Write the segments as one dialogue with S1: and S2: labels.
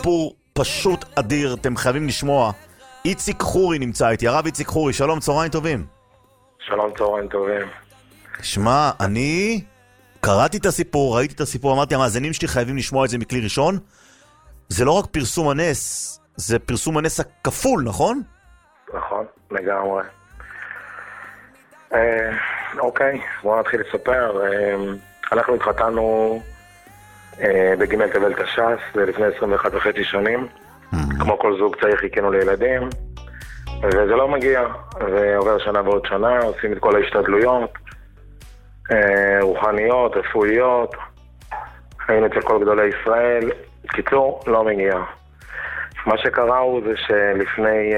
S1: סיפור פשוט אדיר, אתם חייבים לשמוע. איציק חורי נמצא איתי, הרב איציק חורי, שלום, צהריים טובים.
S2: שלום, צהריים טובים.
S1: שמע, אני קראתי את הסיפור, ראיתי את הסיפור, אמרתי, המאזינים שלי חייבים לשמוע את זה מכלי ראשון. זה לא רק פרסום הנס, זה פרסום הנס הכפול, נכון?
S2: נכון, לגמרי. אוקיי, בואו נתחיל לספר. אנחנו התחתנו בג' תבל תש"ס, לפני 21 וחצי שנים. כמו כל זוג צעיר חיכינו לילדים, וזה לא מגיע. ועובר שנה ועוד שנה, עושים את כל ההשתדלויות, רוחניות, רפואיות. היינו אצל כל גדולי ישראל. קיצור, לא מגיע. מה שקרה הוא זה שלפני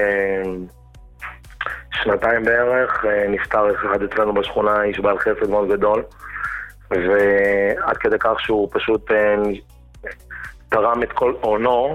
S2: שנתיים בערך נפטר אחד אצלנו בשכונה, איש בעל חסד מאוד גדול, ועד כדי כך שהוא פשוט תרם את כל עונו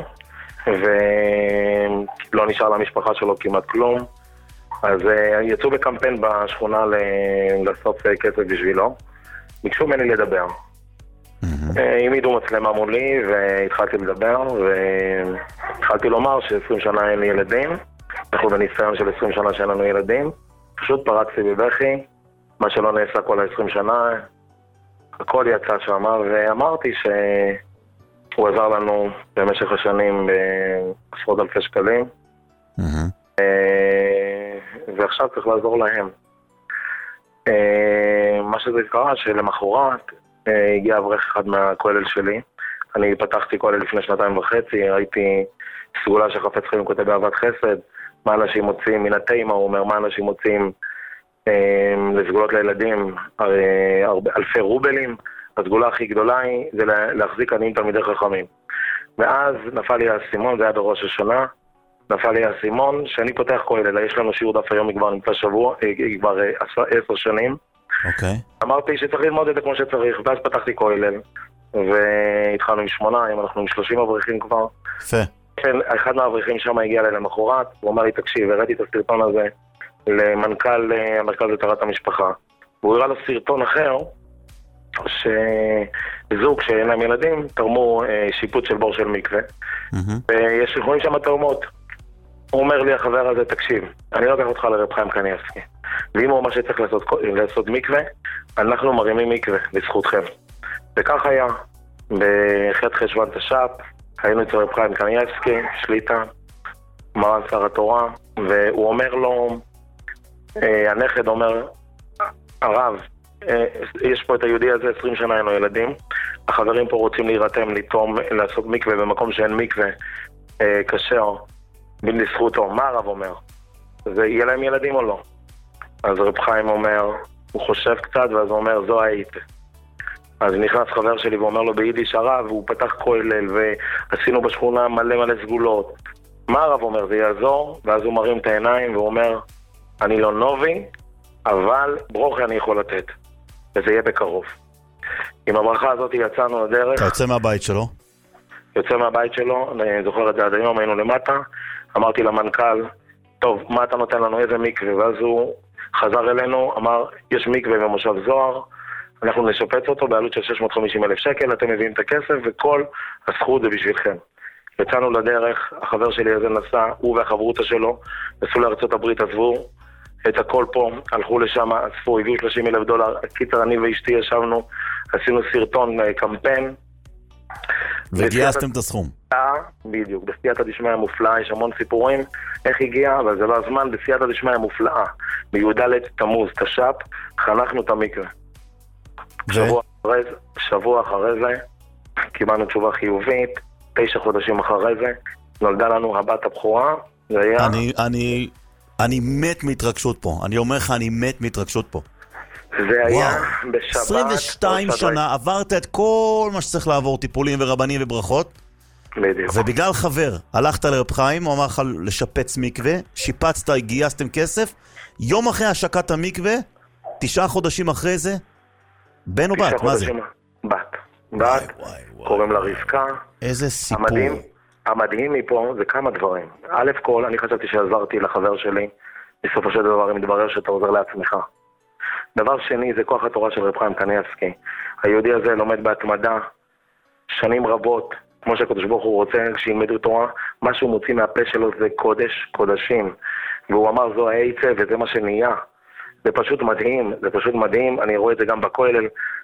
S2: ולא נשאר למשפחה שלו כמעט כלום. אז יצאו בקמפיין בשכונה לאסוף כסף בשבילו. ביקשו ממני לדבר. העמידו מצלמה מולי והתחלתי לדבר והתחלתי לומר ש20 שנה אין לי ילדים. אנחנו בניסיון של 20 שנה שאין לנו ילדים. פשוט פרצתי בבכי, מה שלא נעשה כל ה-20 שנה, הכל יצא שם, ואמרתי שהוא עזר לנו במשך השנים בעשרות אלפי שקלים, ועכשיו צריך לעזור להם. מה שזה קרה, שלמחרת הגיע אברך אחד מהכולל שלי. אני פתחתי כולל לפני 2.5 שנים, ראיתי סגולה שחפץ חיים כותב באהבת חסד, מה אנשים מוצאים מן התימה, הוא אומר, מה אנשים מוצאים לסגולות לילדים, אלפי רובלים. הסגולה הכי גדולה היא זה להחזיק עניים תלמידי חכמים. ואז נפל לי האסימון, זה היה בראש השנה, נפל לי האסימון שאני פותח כולל, יש לנו שיעור דף היום כבר נמצא שבוע, כבר 10 שנים.
S1: אוקיי.
S2: אמרתי שצריך ללמוד את זה כמו שצריך, ואז פתחתי כולל, והתחלנו עם 8, היום אנחנו עם 30 אברכים כבר.
S1: יפה.
S2: אחד מהאברכים שם הגיע אליי למחרת, הוא אמר לי, תקשיב, הראיתי את הסרטון הזה למנכ"ל המרכז לטהרת המשפחה. והוא הראה לו סרטון אחר, שזוג שאין להם ילדים תרמו שיפוץ של בור של מקווה, ויש יכולים שם תרמות. הוא אומר לי, החבר הזה, תקשיב, אני לוקח אותך לרב חיים קניאבסקי, ואם הוא מה שצריך לעשות מקווה, אנחנו מרימים מקווה בזכותכם. וכך היה, בח' חשוון תש"פ, היינו אצל רב חיים קניאבסקי, שליטה, מרן שר התורה, והוא אומר לו, הנכד אומר, הרב, יש פה את היהודי הזה, 20 שנה אין לו ילדים, החברים פה רוצים להירתם, לתרום, לעשות מקווה במקום שאין מקווה כשר, בין לזכותו. מה הרב אומר? זה יהיה להם ילדים או לא? אז רב חיים אומר, הוא חושב קצת, ואז הוא אומר, זו היית. אז נכנס חבר שלי ואומר לו ביידיש, הרב, הוא פתח כולל, ועשינו בשכונה מלא סגולות. מה הרב אומר? זה יעזור? ואז הוא מרים את העיניים והוא אומר, אני לא נובי, אבל ברוכי אני יכול לתת. וזה יהיה בקרוב. עם הברכה הזאת יצאנו לדרך.
S1: אתה יוצא מהבית שלו?
S2: יוצא מהבית שלו, אני זוכר את זה עד היום, היינו למטה, אמרתי למנכ"ל, טוב, מה אתה נותן לנו, איזה מקווה? ואז הוא חזר אלינו, אמר, יש מקווה במושב זוהר, אנחנו נשפץ אותו בעלות של 650,000 שקל, אתם מביאים את הכסף, וכל הזכות זה בשבילכם. יצאנו לדרך, החבר שלי הזה נסע, הוא והחברותה שלו, נסעו לארצות הברית, עזבו את הכל פה, הלכו לשם, אספו, הביאו $30,000, קיצר אני ואשתי ישבנו, עשינו סרטון, קמפיין,
S1: וגייסתם את הסכום.
S2: בדיוק, בסייעתא דשמיא מופלאה, יש המון סיפורים איך הגיע, אבל זה לא הזמן. בסייעתא דשמיא מופלאה, בי"ד תמוז תש"פ, חנכנו את המקווה. שבוע אחרי זה קיבלנו תשובה חיובית, 9 חודשים אחרי זה נולדה לנו הבת הבכורה.
S1: אני מת מהתרגשות פה, אני אומר לך, אני מת מהתרגשות פה.
S2: זה היה בשבת
S1: 22 שנה, עברת את כל מה שצריך לעבור, טיפולים ורבנים וברכות.
S2: בדיוק.
S1: ובגלל חבר, הלכת לרב חיים, הוא אמר לך לשפץ מקווה, שיפצת, גייסתם כסף, יום אחרי השקת המקווה, 9 חודשים אחרי זה, בן או בת? מה זה?
S2: בת, קוראים לה רבקה.
S1: איזה סיפור.
S2: המדהים מפה זה כמה דברים. א' כל, אני חשבתי שעזרתי לחבר שלי, בסופו של דבר מתברר שאתה עוזר לעצמך. דבר שני, זה כוח התורה של רב חיים קניאבסקי. היהודי הזה לומד בהתמדה שנים רבות, כמו שהקדוש ברוך הוא רוצה שילמדו תורה, מה שהוא מוציא מהפה שלו זה קודש קודשים. והוא אמר זו העצה וזה מה שנהיה. זה פשוט מדהים, זה פשוט מדהים, אני רואה את זה גם בכולל.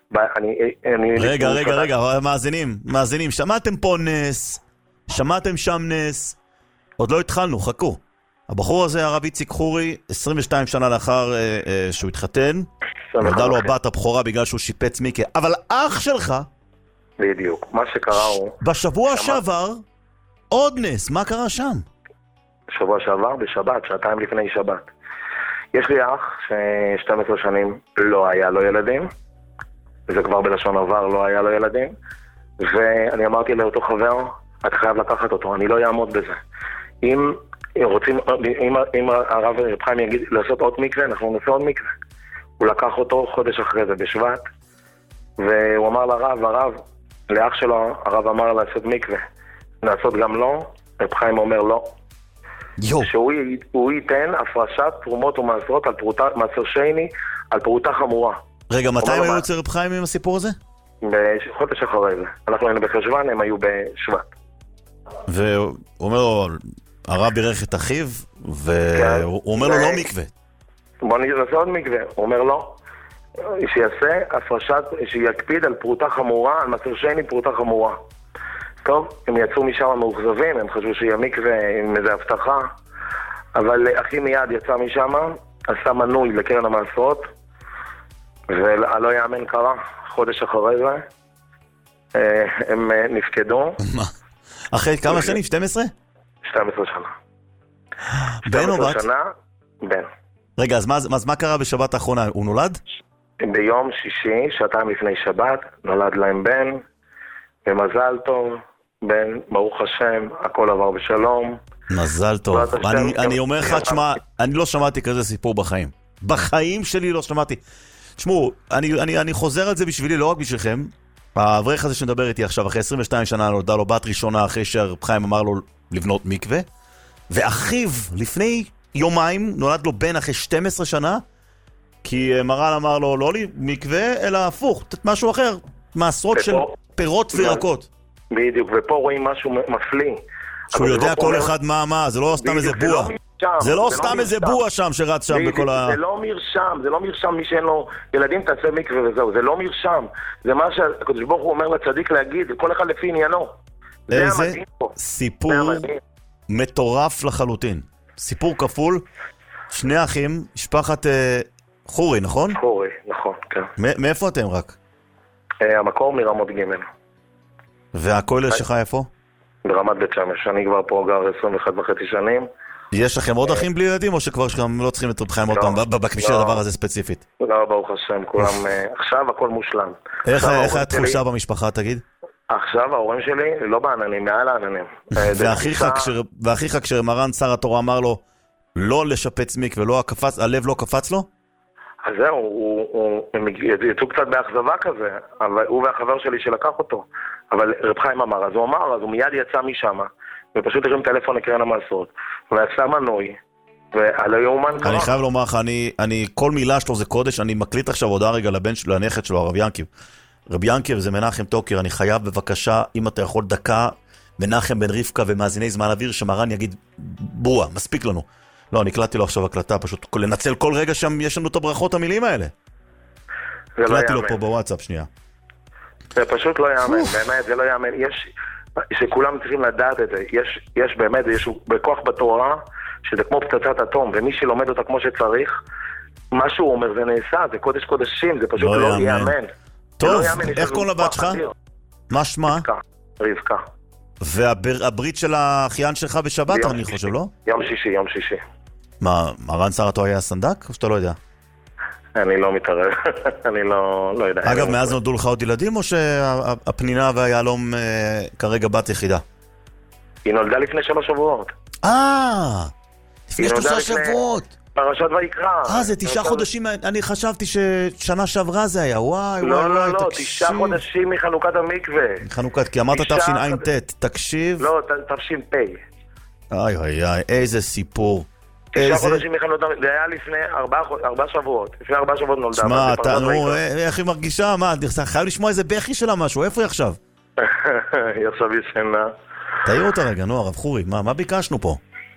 S1: רגע, מאזינים, שמעתם פה נס, שמעתם שם נס, עוד לא התחלנו, חכו. הבחור הזה, הרב איציק חורי, 22 שנה לאחר שהוא התחתן, נולדה לו הבת הבכורה בגלל שהוא שיפץ מיקווה, אבל אח שלך,
S2: בדיוק, מה שקרה הוא...
S1: בשבוע שעבר, עוד נס, מה קרה שם?
S2: בשבוע שעבר, בשבת, שעתיים לפני שבת. יש לי אח ש12 שנים לא היה לו ילדים, וזה כבר בלשון עבר לא היה לו ילדים, ואני אמרתי לאותו חבר, אתה חייב לקחת אותו, אני לא יעמוד בזה. אם הרב רב חיים יגיד לעשות עוד מקווה, אנחנו נעשה עוד מקווה. הוא לקח אותו חודש אחרי זה בשבט, והוא אמר לרב, לאח שלו, הרב אמר לעשות מקווה. לעשות גם לא, רב חיים אומר לא. שהוא ייתן הפרשת תרומות ומעשרות על מעשר שני, על פרוטה חמורה.
S1: רגע, מתי הם היו אצל רב חיים עם הסיפור הזה?
S2: בחודש אחרי זה. אנחנו היינו בחשוון, הם היו בשבט.
S1: והוא אומר לו, הרב בירך את אחיו, והוא אומר לו לא מקווה.
S2: בוא נעשה עוד מקווה. הוא אומר לא. שיעשה הפרשת, שיקפיד על פרוטה חמורה, על מעשר שני פרוטה חמורה. טוב, הם יצאו משם מאוכזבים, הם חשבו שיהיה מקווה עם איזו הבטחה, אבל אחי מיד יצא משם, עשה מנוי לקרן המעשרות, ולא יאמן קרה, חודש אחרי זה, הם נפקדו.
S1: מה? אחרי כמה שנים? 12?
S2: 12 שנה.
S1: בן או בת?
S2: בן.
S1: רגע, אז מה קרה בשבת האחרונה? הוא נולד?
S2: ביום שישי, שעתיים לפני שבת, נולד להם בן, ומזל טוב, בן, ברוך השם, הכל עבר בשלום.
S1: מזל טוב. אני אומר לך, תשמע, אני לא שמעתי כזה סיפור בחיים. בחיים שלי לא שמעתי. תשמעו, אני חוזר על זה בשבילי, לא רק בשבילכם. האברך הזה שנדבר איתי עכשיו, אחרי 22 שנה נולדה לו בת ראשונה, אחרי שהרב חיים אמר לו לבנות מקווה, ואחיו, לפני יומיים, נולד לו בן אחרי 12 שנה, כי מרן אמר לו, לא לי מקווה, אלא הפוך, משהו אחר, מעשרות של פירות וירקות.
S2: בדיוק, ופה רואים משהו מפליא.
S1: שהוא יודע כל אחד מה, זה לא סתם איזה בוע. זה לא סתם איזה בוע שם שרץ שם בכל ה...
S2: זה לא מרשם, מי שאין לו ילדים תעשה מקווה וזהו, זה לא מרשם. זה מה שהקדוש ברוך הוא אומר לצדיק להגיד, כל אחד לפי עניינו.
S1: איזה סיפור מטורף לחלוטין. סיפור כפול, שני אחים, משפחת חורי, נכון?
S2: חורי, נכון, כן.
S1: מאיפה אתם רק?
S2: המקור מרמות ג'.
S1: והכולל שלך איפה?
S2: ברמת בית שמש, אני כבר פה גר 21.5 שנים.
S1: יש לכם עוד אחים בלי ילדים, או שכבר לא צריכים את רב חיים עוד פעם, בכביש הדבר הזה ספציפית?
S2: לא, ברוך השם, כולם, עכשיו הכל מושלם.
S1: איך התחושה במשפחה, תגיד?
S2: עכשיו ההורים שלי לא בעננים, מעל העננים.
S1: ואחיך כשמרן שר התורה אמר לו לא לשפץ מקווה, הלב לא קפץ לו?
S2: אז זהו, הם יצאו קצת באכזבה כזה, אבל הוא והחבר שלי שלקח אותו. אבל רב חיים אמר, אז הוא מיד יצא משם, ופשוט הרים טלפון לקרן המעשרות, ועשה מנוי, ועל היומן קרה.
S1: אני חייב לומר לך, כל מילה שלו זה קודש, אני מקליט עכשיו הודעה רגע לנכד שלו, הרב ינקיב. רב ינקיב זה מנחם טוקר, אני חייב בבקשה, אם אתה יכול דקה, מנחם בן רבקה ומאזיני זמן אוויר, שמרן יגיד, בוע, מספיק לנו. לא, אני הקלטתי לו עכשיו הקלטה, פשוט לנצל כל רגע שם, יש לנו את הברכות המילים האלה. הקלטתי לו פה בוואטסאפ, שנייה.
S2: זה פשוט לא יאמן, באמת, זה לא יאמן. שכולם צריכים לדעת את זה. יש באמת, יש בכוח בתורה, שזה כמו פצצת אטום, ומי שלומד אותה כמו שצריך, מה שהוא אומר זה נעשה, זה קודש קודשים, זה פשוט לא יאמן.
S1: טוב, איך קוראים לבת שלך? מה שמה?
S2: רבקה.
S1: והברית של האחיין שלך בשבת, אני חושב, לא?
S2: יום שישי.
S1: מה, מרן שר התורה היה סנדק, או שאתה לא יודע?
S2: אני לא מתערב, אני לא יודע.
S1: אגב, מאז נולדו לך עוד ילדים, או שהפנינה והיעלום כרגע בת יחידה?
S2: היא נולדה לפני 3 שבועות.
S1: לפני 3 שבועות.
S2: פרשת ויקרא.
S1: זה 9 חודשים, אני חשבתי ששנה שעברה זה היה, וואי,
S2: לא, 9 חודשים מחנוכת המקווה.
S1: חנוכת, כי אמרת תשע"ט, תקשיב.
S2: לא, תש"פ.
S1: איי, איזה סיפור.
S2: 9 חודשים מחנוכת המקווה, זה היה לפני 4 שבועות. לפני 4 שבועות נולדה.
S1: שמע, איך היא מרגישה? מה, חייב לשמוע איזה בכי שלה משהו, איפה היא עכשיו?
S2: היא עכשיו ישנה.
S1: תאיר אותה רגע, נו, הרב חורי, מה ביקשנו פה?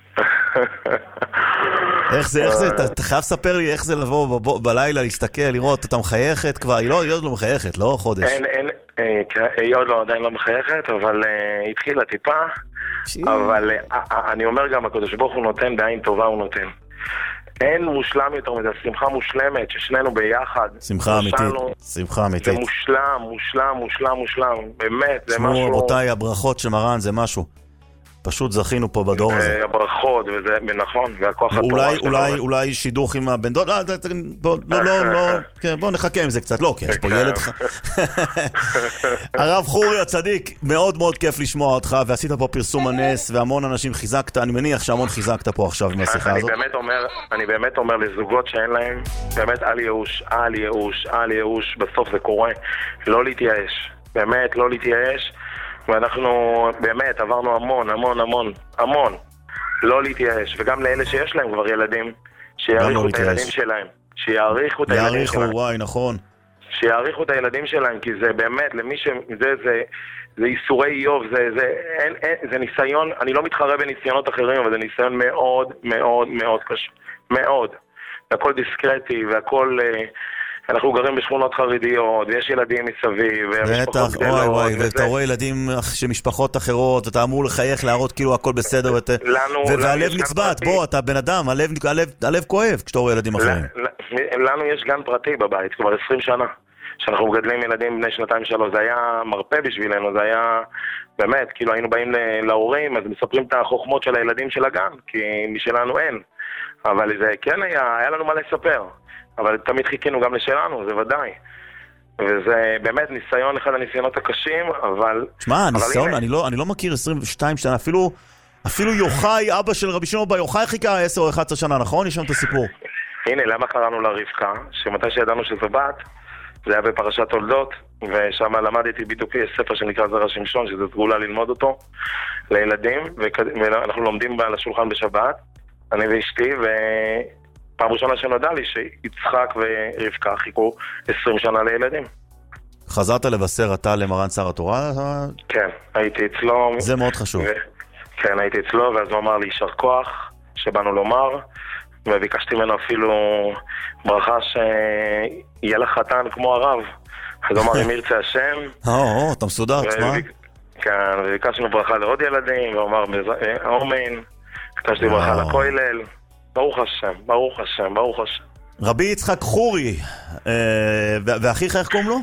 S1: איך זה, אתה חייב לספר לי איך זה לבוא בלילה, להסתכל, לראות, אתה מחייכת כבר, היא עוד לא מחייכת, לא חודש.
S2: היא עוד לא, עדיין לא מחייכת, אבל היא התחילה טיפה, אבל אני אומר גם, הקדוש ברוך הוא נותן, בעין טובה הוא נותן. אין מושלם יותר מזה, שמחה מושלמת, ששנינו ביחד.
S1: שמחה אמיתית, שמחה אמיתית.
S2: זה מושלם, מושלם, מושלם, מושלם, באמת, זה משהו...
S1: תשמעו, רבותיי, הברכות של מרן זה משהו. פשוט זכינו פה בדור הזה.
S2: הברכות, וזה נכון, והכוח התורה.
S1: אולי שידוך עם הבן דוד, בוא נחכה עם זה קצת, לא, כי יש פה ילד. הרב חורי הצדיק, מאוד מאוד כיף לשמוע אותך, ועשית פה פרסום הנס, והמון אנשים חיזקת, אני מניח שהמון חיזקת פה עכשיו מהשיחה הזאת.
S2: אני באמת אומר לזוגות שאין להם, באמת אל ייאוש, אל ייאוש, אל ייאוש, בסוף זה קורה, לא להתייאש, באמת לא להתייאש, ואנחנו באמת עברנו המון, לא להתייאש, וגם לאלה שיש להם כבר ילדים, שיעריכו את הילדים שלהם, שיעריכו את הילדים שלהם.
S1: וואי, נכון.
S2: שיעריכו את הילדים שלהם, כי זה באמת, למי זה איסורי איוב, זה ניסיון, אני לא מתחרה בניסיונות אחרים, אבל זה ניסיון מאוד מאוד מאוד קשה, מאוד. והכל דיסקרטי, והכל... אנחנו גרים בשכונות חרדיות, ויש ילדים מסביב,
S1: בטח, וואי, ואתה רואה ילדים של משפחות אחרות, אתה אמור לחייך, להראות כאילו הכל בסדר, והלב נצבט, בוא, אתה בן אדם, הלב כואב כשאתה רואה ילדים אחרים.
S2: לנו יש גן פרטי בבית, כבר 20 שנה, שאנחנו מגדלים ילדים בני 2-3, זה היה מרפא בשבילנו, זה היה באמת, כאילו היינו באים להורים, אז מספרים את החוכמות של הילדים של הגן, כי משלנו אין, אבל זה כן היה לנו מה לספר. אבל תמיד חיכינו גם לשלנו, זה ודאי. וזה באמת ניסיון, אחד הניסיונות הקשים, אבל...
S1: תשמע, הניסיון, אני לא מכיר 22 שנה, אפילו יוחאי, אבא של רבי שמעון בר יוחאי חיכה 10 או 11 שנה, נכון? יש שם את הסיפור.
S2: הנה, למה קראנו לה רבקה? שמתי שידענו שזו בת, זה היה בפרשת תולדות, ושם למדתי בדיוק, יש ספר שנקרא זרע שמשון, שזה סגולה ללמוד אותו, לילדים, ואנחנו לומדים על השולחן בשבת, אני ואשתי, פעם ראשונה שנודע לי שיצחק ורבקה חיכו 20 שנה לילדים.
S1: חזרת לבשר אתה למרן שר התורה?
S2: כן, הייתי אצלו.
S1: זה מאוד חשוב.
S2: כן, הייתי אצלו, ואז הוא אמר לי יישר כוח, שבאנו לומר, וביקשתי ממנו אפילו ברכה שיהיה לך חתן כמו הרב. אז הוא אמר, אם ירצה השם.
S1: אתה מסודר, תשמע.
S2: כן, וביקשנו ברכה לעוד ילדים, והוא אמר, אמן, ביקשתי ברכה לכולל. ברוך השם, ברוך השם, ברוך השם.
S1: רבי יצחק חורי, ואחיך איך קוראים לו?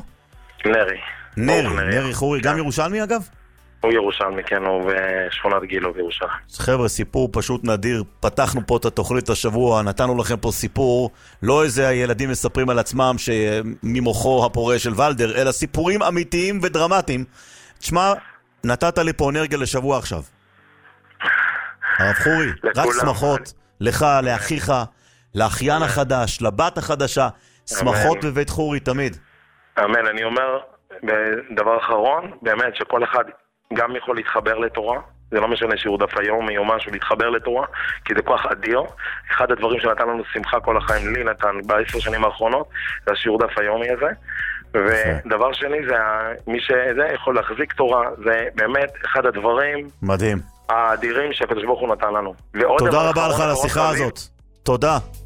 S1: נרי חורי, גם ירושלמי אגב?
S2: הוא ירושלמי, כן, הוא בשכונת גילו בירושלים.
S1: חבר'ה, סיפור פשוט נדיר, פתחנו פה את התוכנית השבוע, נתנו לכם פה סיפור, לא איזה הילדים מספרים על עצמם ממוחו הפורה של ולדר, אלא סיפורים אמיתיים ודרמטיים. תשמע, נתת לי פה אנרגיה לשבוע עכשיו. הרב חורי, רק שמחות. לך, לאחיך, לאחיין החדש, לבת החדשה, שמחות בבית חורי תמיד.
S2: אמן, אני אומר, בדבר אחרון, באמת שכל אחד גם יכול להתחבר לתורה, זה לא משנה שיעור דף היומי או משהו, להתחבר לתורה, כי זה כוח אדיר. אחד הדברים שנתן לנו שמחה כל החיים, לי נתן ב10 שנים האחרונות, זה השיעור דף היומי הזה. ודבר שני, זה מי שזה יכול להחזיק תורה, זה באמת אחד הדברים...
S1: מדהים.
S2: האדירים שהקדוש ברוך הוא נתן לנו.
S1: תודה רבה לך על השיחה הזאת. תודה.